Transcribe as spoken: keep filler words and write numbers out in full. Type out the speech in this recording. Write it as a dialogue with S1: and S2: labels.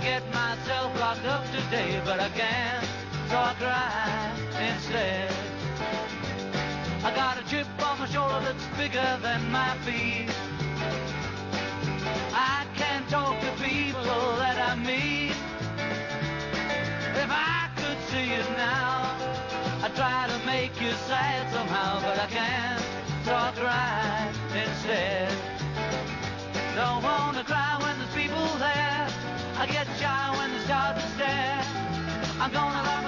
S1: get myself locked up today, but I can't, so I cry instead. I got a chip on my shoulder that's bigger than my feet. I can't talk to people that I meet. If I could see it now, I'd try to make you sad somehow, but I can't, so I cry instead. Don't wanna cry when there's people there. I get shy when they start to stare. I'm gonna